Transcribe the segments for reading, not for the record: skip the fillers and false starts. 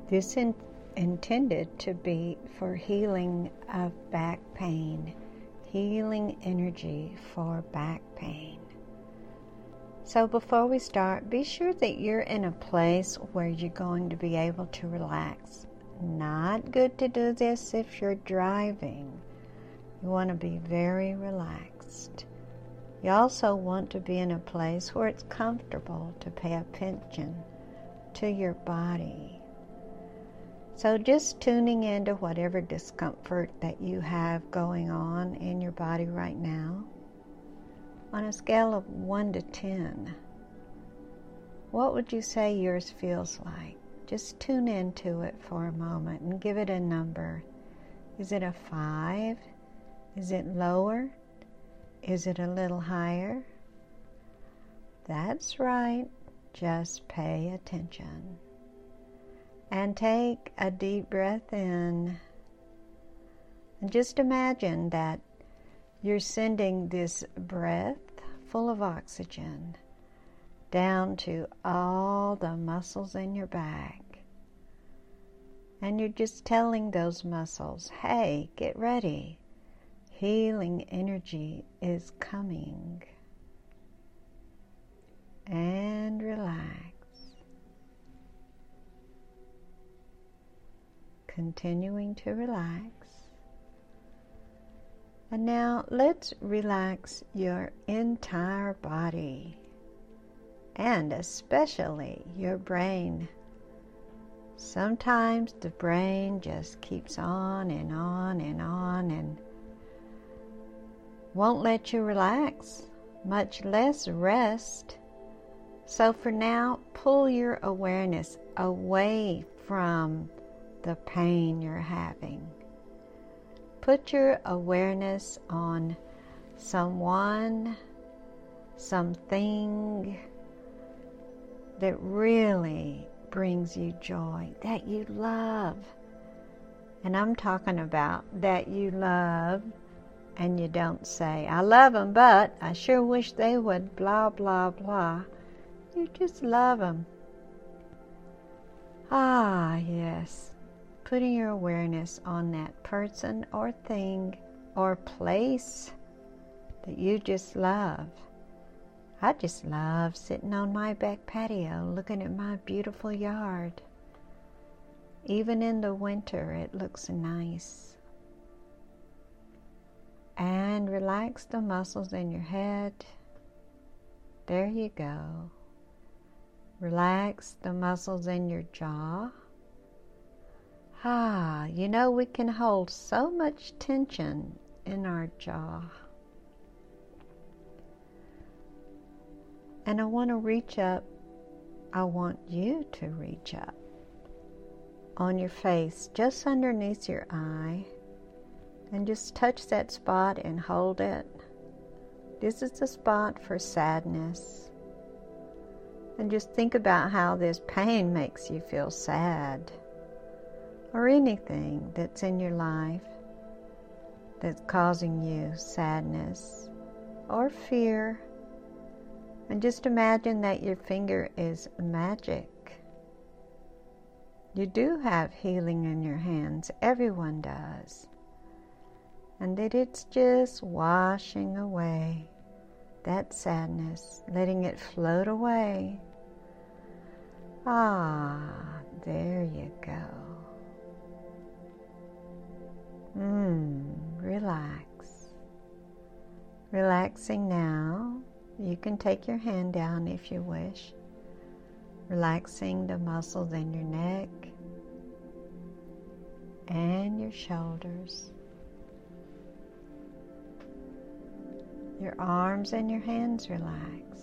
This is intended to be for healing of back pain, healing energy for back pain. So before we start, be sure that you're in a place where you're going to be able to relax. Not good to do this if you're driving. You want to be very relaxed. You also want to be in a place where it's comfortable to pay attention to your body. So just tuning into whatever discomfort that you have going on in your body right now. On a scale of 1 to 10, what would you say yours feels like? Just tune into it for a moment and give it a number. Is it a 5? Is it lower? Is it a little higher? That's right. Just pay attention. And take a deep breath in. And just imagine that you're sending this breath full of oxygen down to all the muscles in your back. And you're just telling those muscles, hey, get ready. Healing energy is coming. And relax. Continuing to relax. And now let's relax your entire body, and especially your brain. Sometimes the brain just keeps on and on and on and won't let you relax, much less rest. So for now, pull your awareness away from the pain you're having. Put your awareness on someone, something that really brings you joy, that you love. And I'm talking about that you love and you don't say, I love them, but I sure wish they would blah, blah, blah. You just love them. Ah, yes. Putting your awareness on that person or thing or place that you just love. I just love sitting on my back patio looking at my beautiful yard. Even in the winter, it looks nice. And relax the muscles in your head. There you go. Relax the muscles in your jaw. You know we can hold so much tension in our jaw. And I want to reach up. I want you to reach up on your face, just underneath your eye, and just touch that spot and hold it. This is the spot for sadness. And just think about how this pain makes you feel sad. Or anything that's in your life that's causing you sadness or fear. And just imagine that your finger is magic. You do have healing in your hands. Everyone does. And that it's just washing away that sadness, letting it float away. There you go. Relax. Relaxing now. You can take your hand down if you wish. Relaxing the muscles in your neck and your shoulders. Your arms and your hands relax.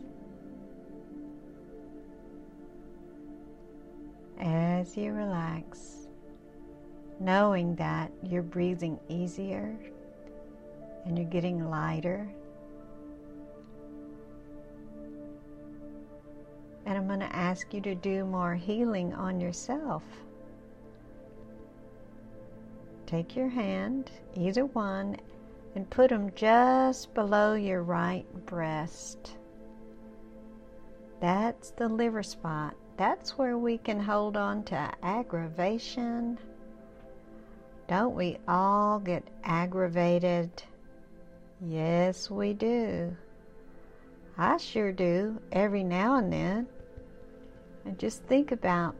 As you relax, knowing that you're breathing easier and you're getting lighter. And I'm going to ask you to do more healing on yourself. Take your hand, either one, and put them just below your right breast. That's the liver spot. That's where we can hold on to aggravation. Don't we all get aggravated? Yes, we do. I sure do, every now and then. And just think about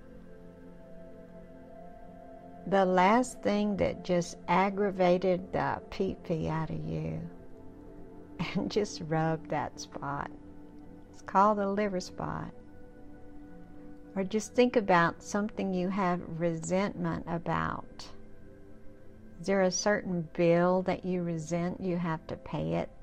the last thing that just aggravated the pee-pee out of you, and just rub that spot. It's called the liver spot. Or just think about something you have resentment about. Is there a certain bill that you resent? You have to pay it.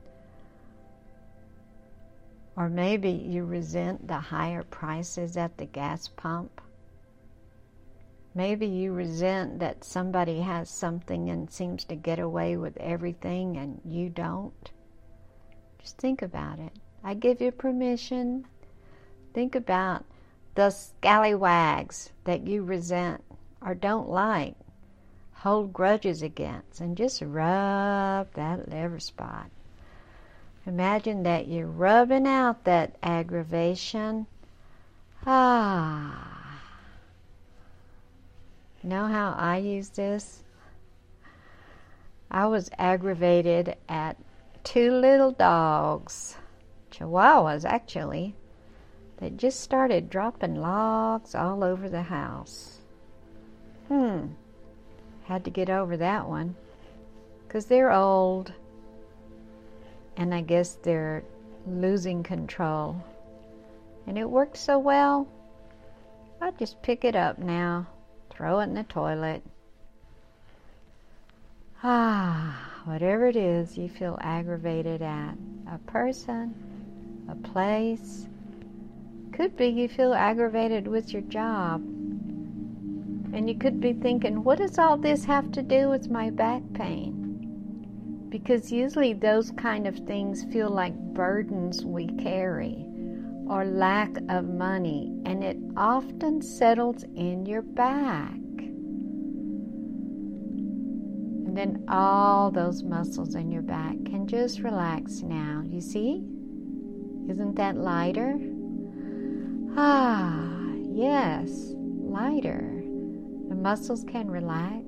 Or maybe you resent the higher prices at the gas pump. Maybe you resent that somebody has something and seems to get away with everything and you don't. Just think about it. I give you permission. Think about the scallywags that you resent or don't like, hold grudges against, and just rub that liver spot. Imagine that you're rubbing out that aggravation. You know how I use this? I was aggravated at 2 little dogs, Chihuahuas actually, that just started dropping logs all over the house. Had to get over that one, 'cause they're old, and I guess they're losing control. And it worked so well, I just pick it up now, throw it in the toilet. Whatever it is you feel aggravated at, a person, a place. Could be you feel aggravated with your job. And you could be thinking, what does all this have to do with my back pain? Because usually those kind of things feel like burdens we carry or lack of money, and it often settles in your back. And then all those muscles in your back can just relax now. You see? Isn't that lighter? Yes, lighter. The muscles can relax.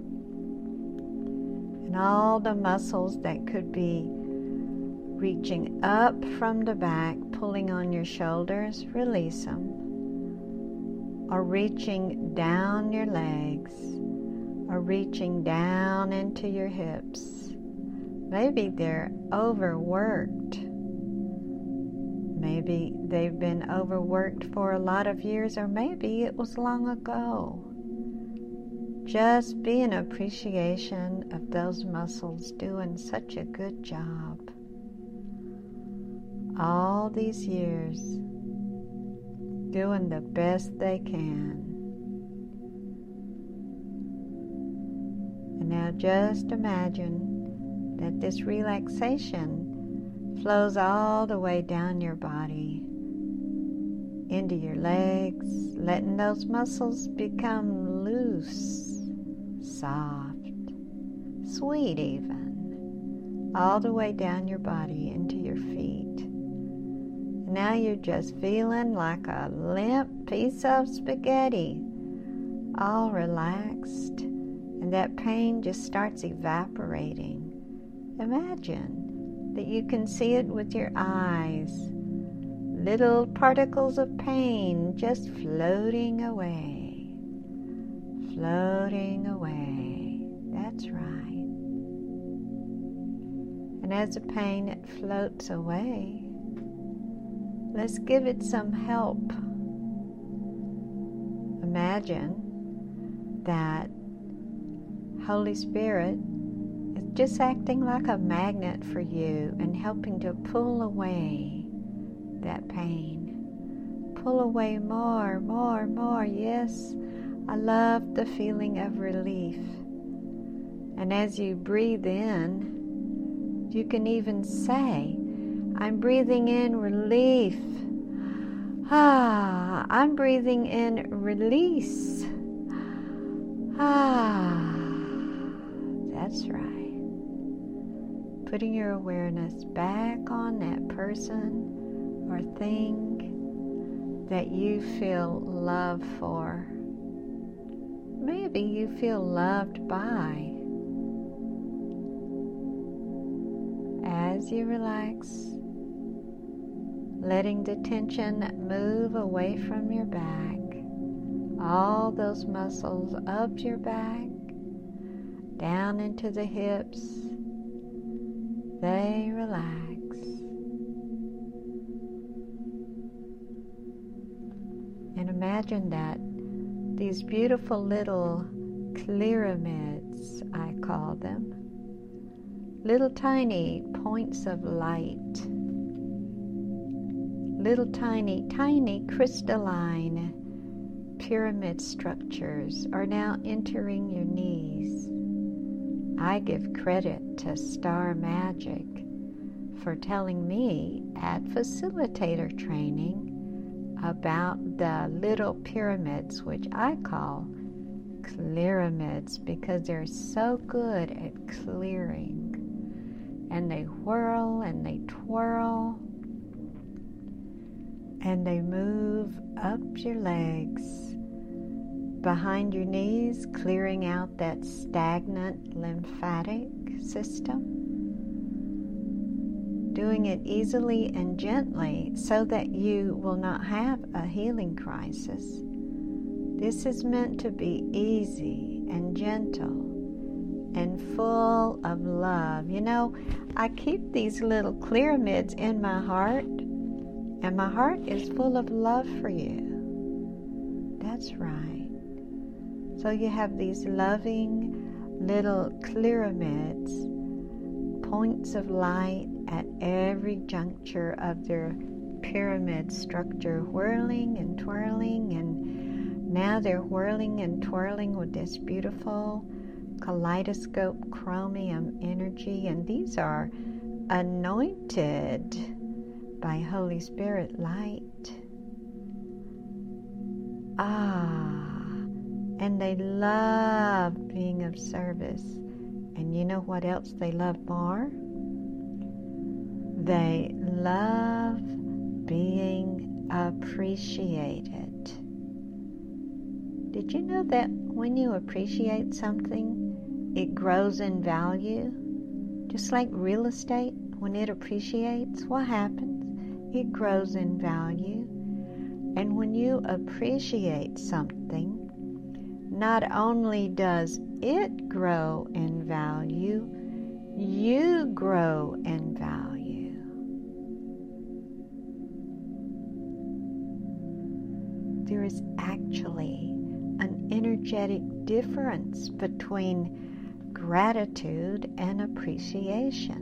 And all the muscles that could be reaching up from the back, pulling on your shoulders, release them. Or reaching down your legs, or reaching down into your hips. Maybe they're overworked. Maybe they've been overworked for a lot of years, or maybe it was long ago. Just be an appreciation of those muscles doing such a good job. All these years, doing the best they can. And now just imagine that this relaxation flows all the way down your body, into your legs, letting those muscles become loose, soft, sweet even, all the way down your body into your feet. And now you're just feeling like a limp piece of spaghetti, all relaxed, and that pain just starts evaporating. Imagine that you can see it with your eyes. Little particles of pain just floating away. Floating away. That's right. And as the pain floats away, let's give it some help. Imagine that Holy Spirit is just acting like a magnet for you and helping to pull away that pain. Pull away more, more, more. Yes, I love the feeling of relief. And as you breathe in, you can even say, I'm breathing in relief. I'm breathing in release. That's right. Putting your awareness back on that person or thing that you feel love for. Maybe you feel loved by. As you relax, letting the tension move away from your back, all those muscles up your back, down into the hips, they relax. And imagine that these beautiful little clearamids, I call them, little tiny points of light, little tiny crystalline pyramid structures are now entering your knees. I give credit to Star Magic for telling me at facilitator training about the little pyramids, which I call clearamids, because they're so good at clearing. And they whirl and they twirl and they move up your legs, behind your knees, clearing out that stagnant lymphatic system, doing it easily and gently so that you will not have a healing crisis. This is meant to be easy and gentle and full of love. You know, I keep these little clearamids in my heart, and my heart is full of love for you. That's right. So you have these loving little clearamids, points of light at every juncture of their pyramid structure, whirling and twirling, and now they're whirling and twirling with this beautiful kaleidoscope chromium energy, and these are anointed by Holy Spirit light. And they love being of service. And you know what else they love more? They love being appreciated. Did you know that when you appreciate something, it grows in value? Just like real estate, when it appreciates, what happens? It grows in value. And when you appreciate something, not only does it grow in value, you grow in value. There is actually an energetic difference between gratitude and appreciation.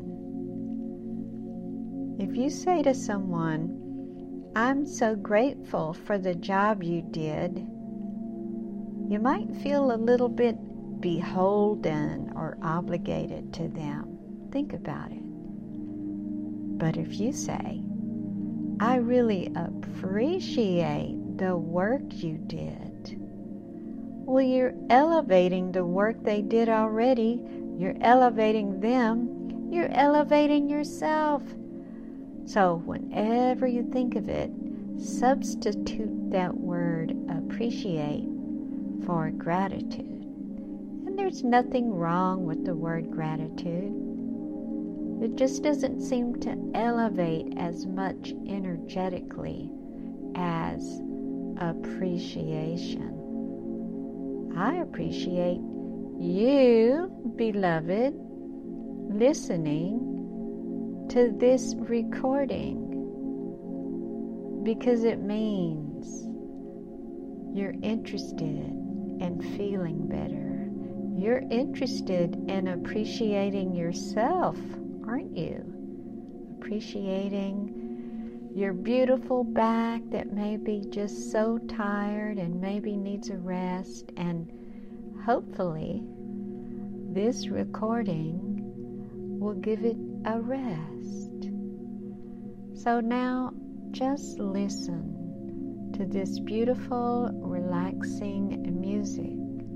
If you say to someone, "I'm so grateful for the job you did," you might feel a little bit beholden or obligated to them. Think about it. But if you say, "I really appreciate the work you did," well, you're elevating the work they did already. You're elevating them. You're elevating yourself. So whenever you think of it, substitute that word appreciate for gratitude. And there's nothing wrong with the word gratitude. It just doesn't seem to elevate as much energetically as appreciation. I appreciate you, beloved, listening to this recording, because it means you're interested in feeling better. You're interested in appreciating yourself, aren't you? Appreciating your beautiful back that may be just so tired and maybe needs a rest, and hopefully this recording will give it a rest. So now just listen to this beautiful, relaxing music.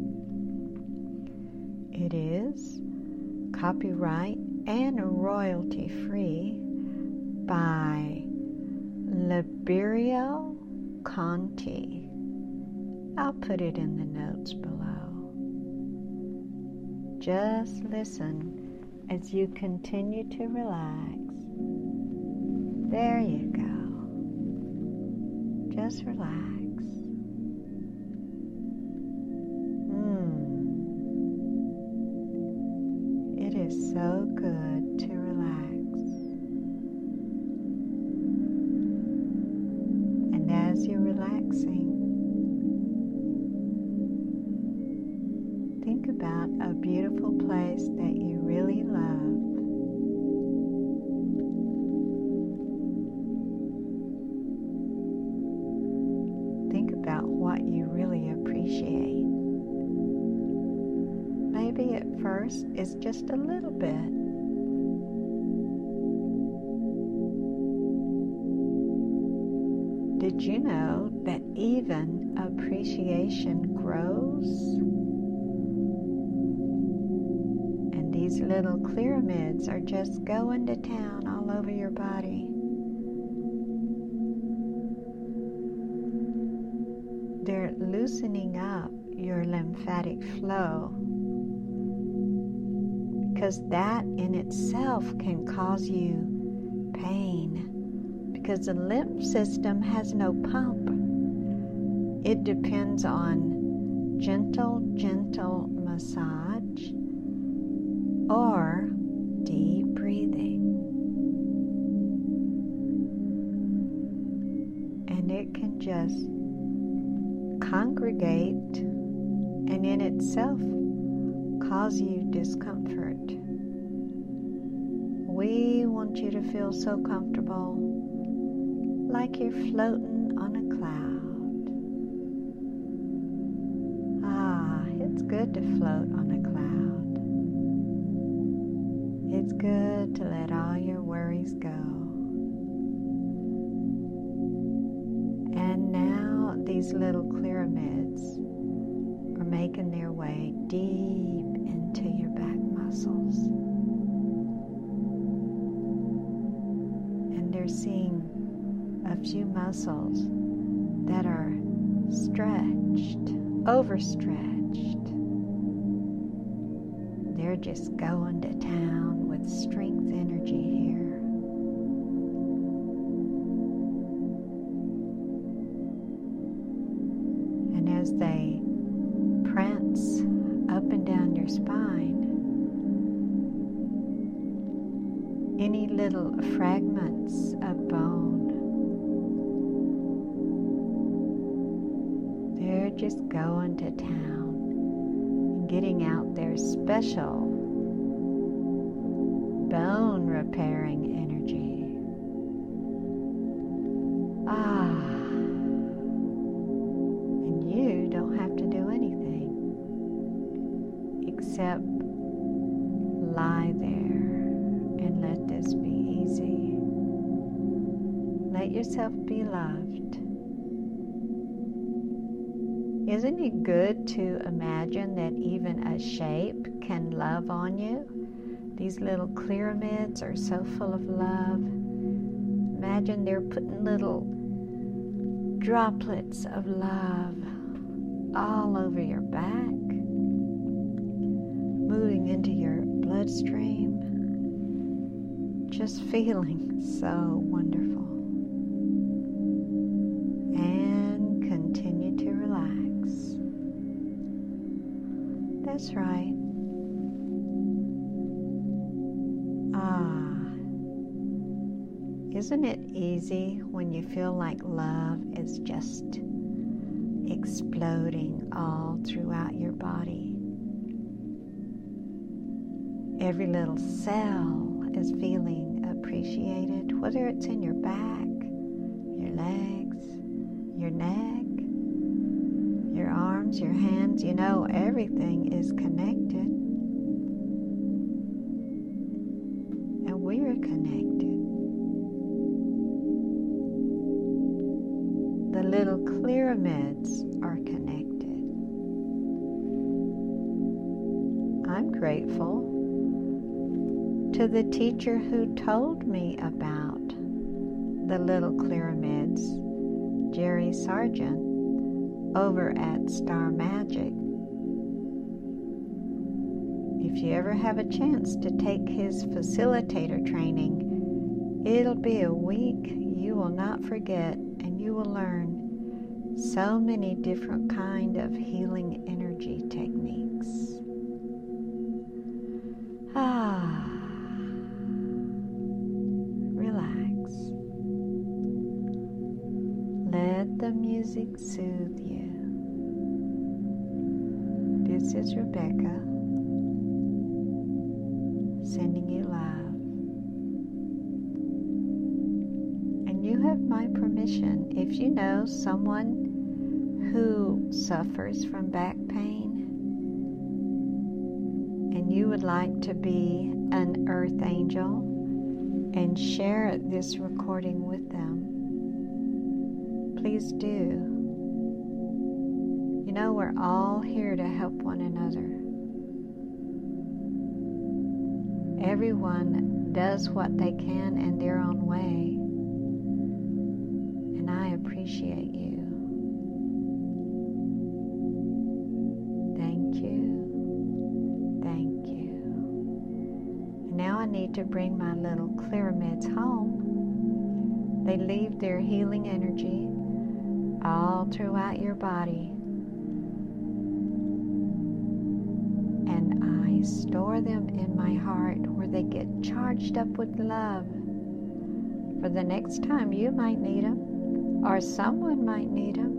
It is copyright and royalty free by Liberio Conti. I'll put it in the notes below. Just listen as you continue to relax. There you go. Just relax. It is so good to relax. And as you're relaxing, think about a beautiful place that you really love. Think about what you really appreciate. Maybe at first it's just a little bit. Did you know that even appreciation grows? And these little clearamids are just going to town all over your body. They're loosening up your lymphatic flow, because that in itself can cause you pain, because the lymph system has no pump. It depends on gentle massage or deep breathing. And it can just congregate and in itself cause you discomfort. We want you to feel so comfortable, like you're floating on a cloud. It's good to float on a cloud. It's good to let all your worries go. And now these little clearamids are making their way deep into your back muscles. And they're seeing a few muscles that are stretched, overstretched. They're just going to town with strength energy here. And as they prance up and down your spine, any little fragments of bone, they're just going to town and getting out their special bone repairing energy. And you don't have to do anything except lie there and let this be easy. Let yourself be loved. Isn't it good to imagine that even a shape can love on you? These little clearamids are so full of love. Imagine they're putting little droplets of love all over your back, moving into your bloodstream, just feeling so wonderful. And continue to relax. That's right. Isn't it easy when you feel like love is just exploding all throughout your body? Every little cell is feeling appreciated, whether it's in your back, your legs, your neck, your arms, your hands. You know, everything is connected. And we are connected. The little clearamids are connected. I'm grateful to the teacher who told me about the little clearamids Jerry Sargent over at Star Magic. If you ever have a chance to take his facilitator training, it'll be a week you will not forget, and you will learn so many different kind of healing energy techniques. Relax. Let the music soothe you. This is Rebecca, sending you love. And you have my permission, if you know someone who suffers from back pain and you would like to be an earth angel and share this recording with them, please do. You know, we're all here to help one another. Everyone does what they can in their own way, and I appreciate you. Thank you. Thank you. And now I need to bring my little Clearamids home. They leave their healing energy all throughout your body, and I store them in my heart where they get charged up with love for the next time you might need them, or someone might need them.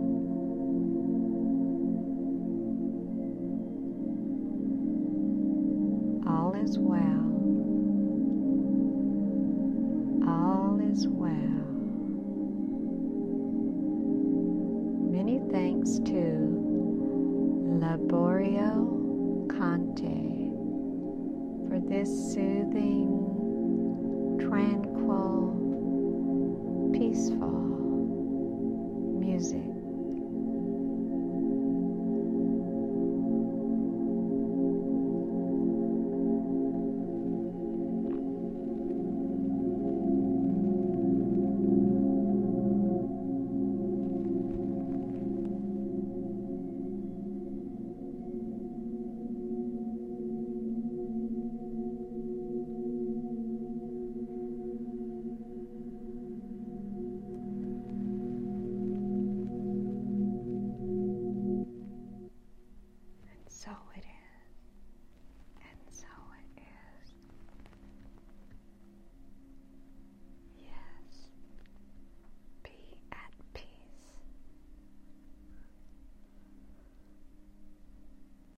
All is well. All is well. Many thanks to Laborio Conte for this soothing, tranquil